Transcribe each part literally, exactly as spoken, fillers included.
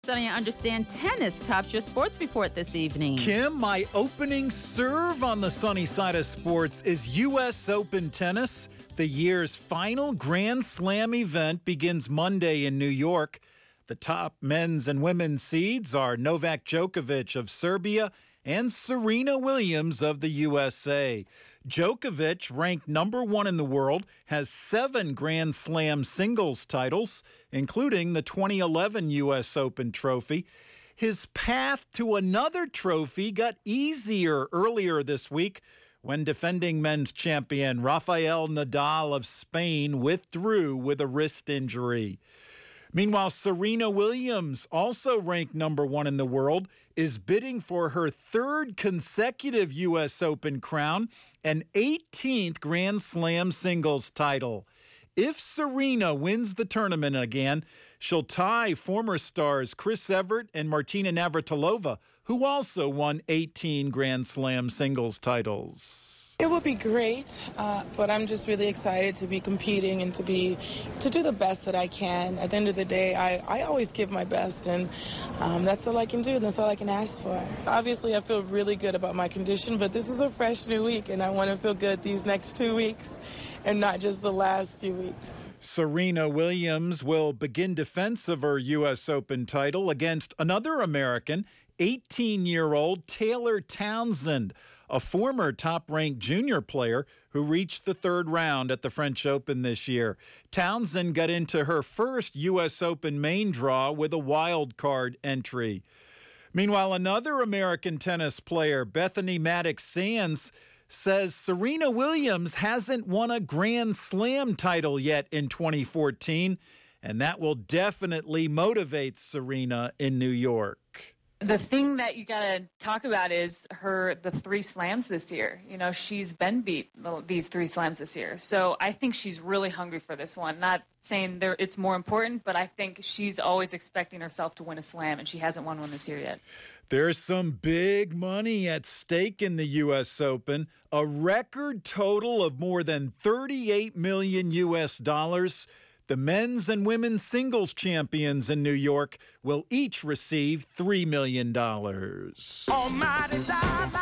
Sonny, I understand tennis tops your sports report this evening. Kim, my opening serve on the sunny side of sports is U S Open Tennis. The year's final Grand Slam event begins Monday in New York. The top men's and women's seeds are Novak Djokovic of Serbia and Serena Williams of the U S A. Djokovic, ranked number one in the world, has seven Grand Slam singles titles, including the twenty eleven U S Open trophy. His path to another trophy got easier earlier this week when defending men's champion Rafael Nadal of Spain withdrew with a wrist injury. Meanwhile, Serena Williams, also ranked number one in the world, is bidding for her third consecutive U S Open crown, an eighteenth Grand Slam singles title. If Serena wins the tournament again, she'll tie former stars Chris Evert and Martina Navratilova, who also won eighteen Grand Slam singles titles. It would be great, uh, but I'm just really excited to be competing and to be to do the best that I can. At the end of the day, I, I always give my best, and um, that's all I can do, and that's all I can ask for. Obviously, I feel really good about my condition, but this is a fresh new week, and I want to feel good these next two weeks and not just the last few weeks. Serena Williams will begin defense of her U S Open title against another American, eighteen-year-old Taylor Townsend, a former top-ranked junior player who reached the third round at the French Open this year. Townsend got into her first U S Open main draw with a wild card entry. Meanwhile, another American tennis player, Bethany Mattek-Sands, says Serena Williams hasn't won a Grand Slam title yet in twenty fourteen, and that will definitely motivate Serena in New York. The thing that you got to talk about is her the three slams this year. You know, she's been beat these three slams this year. So I think she's really hungry for this one. Not saying there it's more important, but I think she's always expecting herself to win a slam, and she hasn't won one this year yet. There's some big money at stake in the U S Open, a record total of more than thirty-eight million U S dollars. The men's and women's singles champions in New York will each receive three million dollars. Almighty dollar,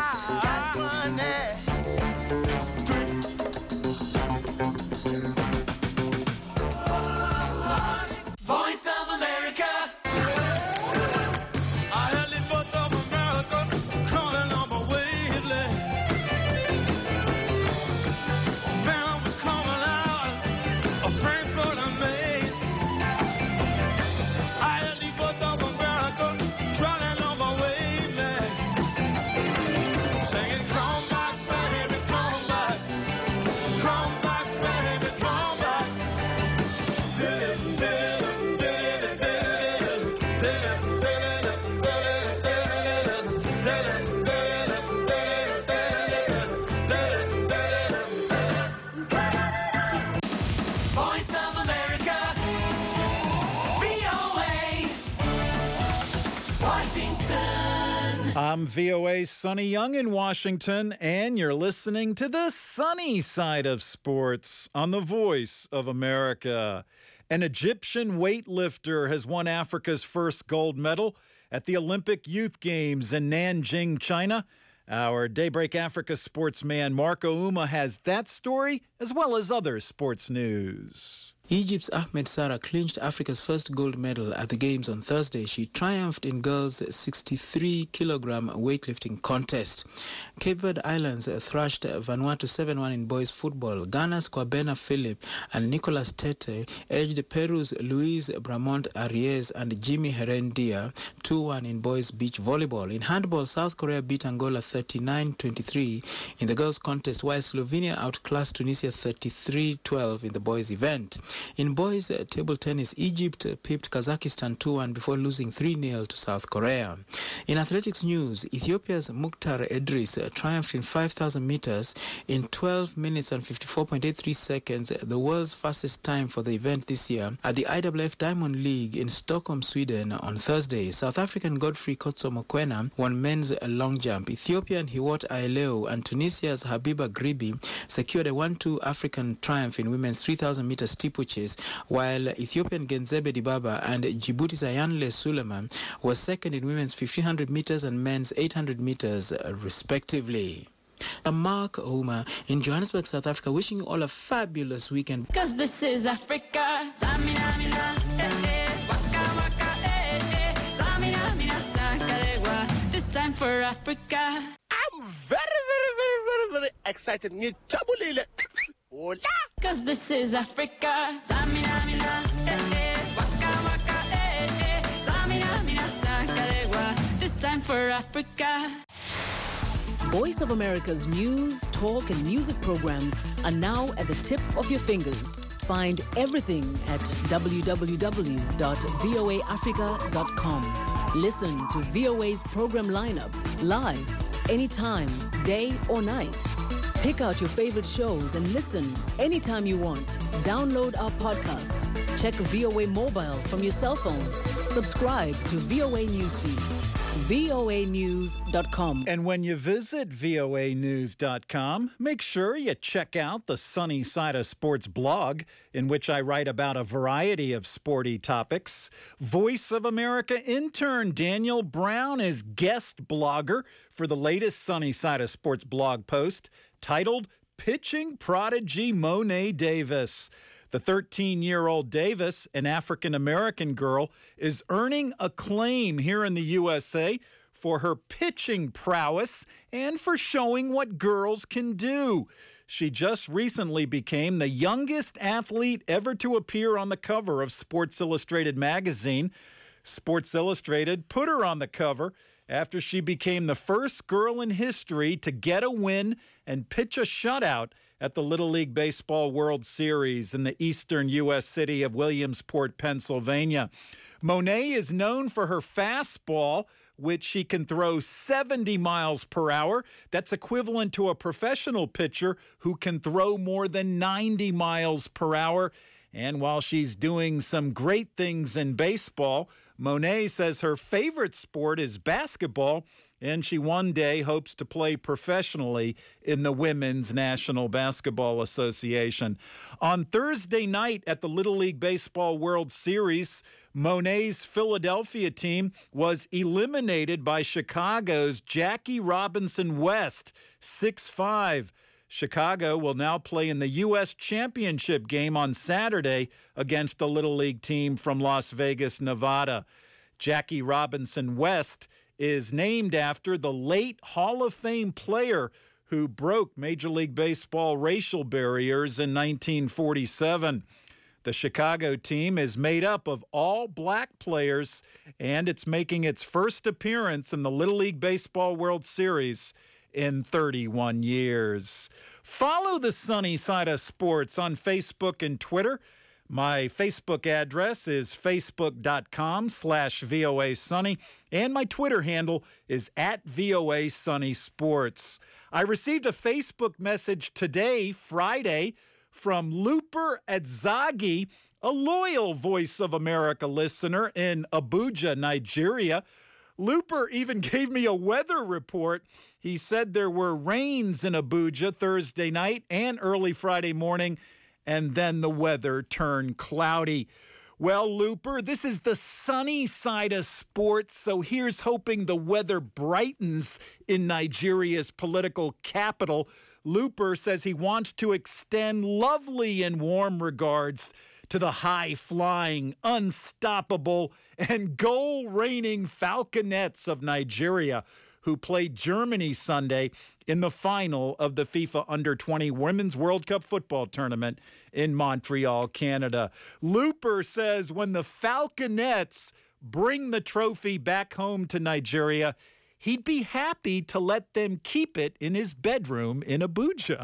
got money. Voice of America. I heard the voice of America calling on my wavelength. Man was coming out of Frankfurt and Maine. I heard the voice of America calling on my wavelength, singing, "Come back, baby, come back, come back, baby, come back." Voice of America, V O A, Washington. I'm V O A's Sonny Young in Washington, and you're listening to the sunny side of sports on the Voice of America. An Egyptian weightlifter has won Africa's first gold medal at the Olympic Youth Games in Nanjing, China. Our Daybreak Africa sportsman Marco Uma has that story as well as other sports news. Egypt's Ahmed Sarah clinched Africa's first gold medal at the Games on Thursday. She triumphed in girls' sixty-three kilogram weightlifting contest. Cape Verde Islands thrashed Vanuatu seven one in boys football. Ghana's Kwabena Philip and Nicolas Tete edged Peru's Luis Bramont Arias and Jimmy Herendia two one in boys beach volleyball. In handball, South Korea beat Angola thirty-nine twenty-three in the girls contest, while Slovenia outclassed Tunisia thirty-three twelve in the boys event. In boys uh, table tennis, Egypt uh, pipped Kazakhstan two one before losing three nil to South Korea. In athletics news, Ethiopia's Mukhtar Idris uh, triumphed in five thousand meters in twelve minutes and fifty-four point eight three seconds, the world's fastest time for the event this year, at the I W F Diamond League in Stockholm, Sweden on Thursday. South African Godfrey Kotso Mokoena won men's long jump. Ethiopian Hiwot Aileo and Tunisia's Habiba Gribi secured a one two new African triumph in women's three thousand meter steeplechase, while Ethiopian Genzebe Dibaba and Djibouti's Ayanle Suleiman was second in women's fifteen hundred meters and men's eight hundred meters, uh, respectively. I'm Mark Homer in Johannesburg, South Africa, wishing you all a fabulous weekend. Cause this is Africa. Samina, mina, eh, eh. Waka, waka, eh, eh. Samina, mina, sakarewa. This time for Africa. I'm very, very, very, very, very excited. Ngijabulile. Hola. Cause this is Africa. Samina, mina, eh, eh. Waka, waka, eh, eh. Samina, mina, sakarewa. This time for Africa. Voice of America's news, talk, and music programs are now at the tip of your fingers. Find everything at w w w dot v o a africa dot com. Listen to V O A's program lineup live, anytime, day or night. Pick out your favorite shows and listen anytime you want. Download our podcasts. Check V O A mobile from your cell phone. Subscribe to V O A Newsfeed. V O A news dot com. And when you visit V O A news dot com, make sure you check out the Sunny Side of Sports blog, in which I write about a variety of sporty topics. Voice of America intern Daniel Brown is guest blogger for the latest Sunny Side of Sports blog post titled Pitching Prodigy Mo'ne Davis. The thirteen-year-old Davis, an African-American girl, is earning acclaim here in the U S A for her pitching prowess and for showing what girls can do. She just recently became the youngest athlete ever to appear on the cover of Sports Illustrated magazine. Sports Illustrated put her on the cover after she became the first girl in history to get a win and pitch a shutout at the Little League Baseball World Series in the eastern U S city of Williamsport, Pennsylvania. Mo'ne is known for her fastball, which she can throw seventy miles per hour. That's equivalent to a professional pitcher who can throw more than ninety miles per hour. And while she's doing some great things in baseball, Mo'ne says her favorite sport is basketball, and she one day hopes to play professionally in the Women's National Basketball Association. On Thursday night at the Little League Baseball World Series, Mo'ne's Philadelphia team was eliminated by Chicago's Jackie Robinson West, six five. Chicago will now play in the U S Championship game on Saturday against the Little League team from Las Vegas, Nevada. Jackie Robinson West is named after the late Hall of Fame player who broke Major League Baseball racial barriers in nineteen forty-seven. The Chicago team is made up of all black players, and it's making its first appearance in the Little League Baseball World Series in thirty-one years. Follow the Sunny Side of Sports on Facebook and Twitter. My Facebook address is facebook.com slash VOA Sunny, and my Twitter handle is at VOA Sunny Sports. I received a Facebook message today, Friday, from Luper Adzagi, a loyal Voice of America listener in Abuja, Nigeria. Luper even gave me a weather report. He said there were rains in Abuja Thursday night and early Friday morning, and then the weather turned cloudy. Well, Luper, this is the sunny side of sports, so here's hoping the weather brightens in Nigeria's political capital. Luper says he wants to extend lovely and warm regards to the high-flying, unstoppable, and goal-reigning Falconets of Nigeria, who played Germany Sunday in the final of the FIFA under twenty Women's World Cup football tournament in Montreal, Canada. Luper says when the Falconets bring the trophy back home to Nigeria, he'd be happy to let them keep it in his bedroom in Abuja.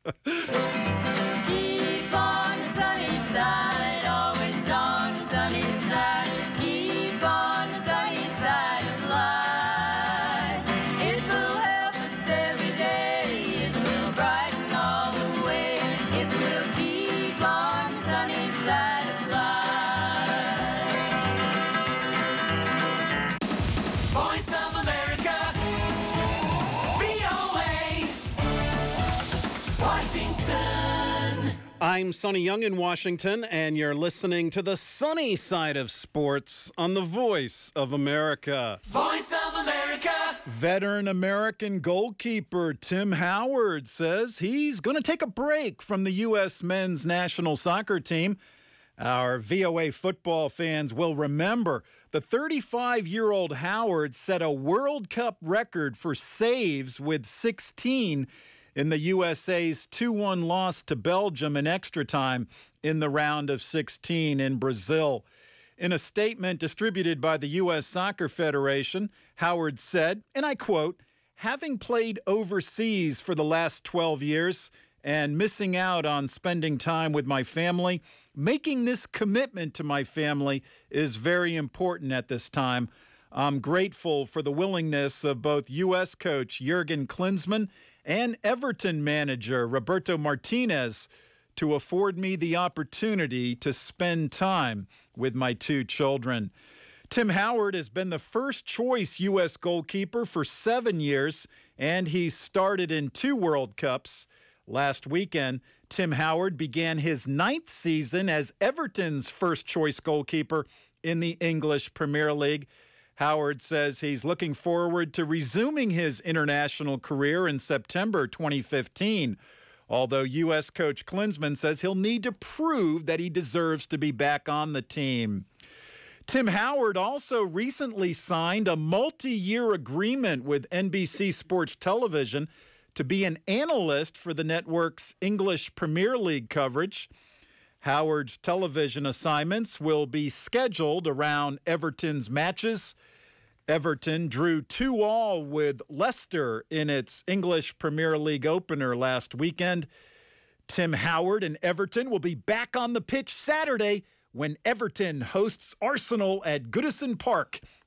Keep on the sunny side, always on the sunny side. Keep on the sunny side of life. It will help us every day. It will brighten all the way. It will keep on the sunny side of life. Voice of America, V O A, Washington. I'm Sonny Young in Washington, and you're listening to the sunny side of sports on the Voice of America. Voice of America. Veteran American goalkeeper Tim Howard says he's going to take a break from the U S men's national soccer team. Our V O A football fans will remember the thirty-five-year-old Howard set a World Cup record for saves with sixteen in the U S A's two one loss to Belgium in extra time in the round of sixteen in Brazil. In a statement distributed by the U S Soccer Federation, Howard said, and I quote, "Having played overseas for the last twelve years and missing out on spending time with my family, making this commitment to my family is very important at this time. I'm grateful for the willingness of both U S coach Jurgen Klinsmann and Everton manager Roberto Martinez to afford me the opportunity to spend time with my two children." Tim Howard has been the first choice U S goalkeeper for seven years, and he's started in two World Cups. Last weekend, Tim Howard began his ninth season as Everton's first choice goalkeeper in the English Premier League. Howard says he's looking forward to resuming his international career in September twenty fifteen, although U S coach Klinsmann says he'll need to prove that he deserves to be back on the team. Tim Howard also recently signed a multi-year agreement with N B C Sports Television to be an analyst for the network's English Premier League coverage. Howard's television assignments will be scheduled around Everton's matches. Everton drew two all with Leicester in its English Premier League opener last weekend. Tim Howard and Everton will be back on the pitch Saturday when Everton hosts Arsenal at Goodison Park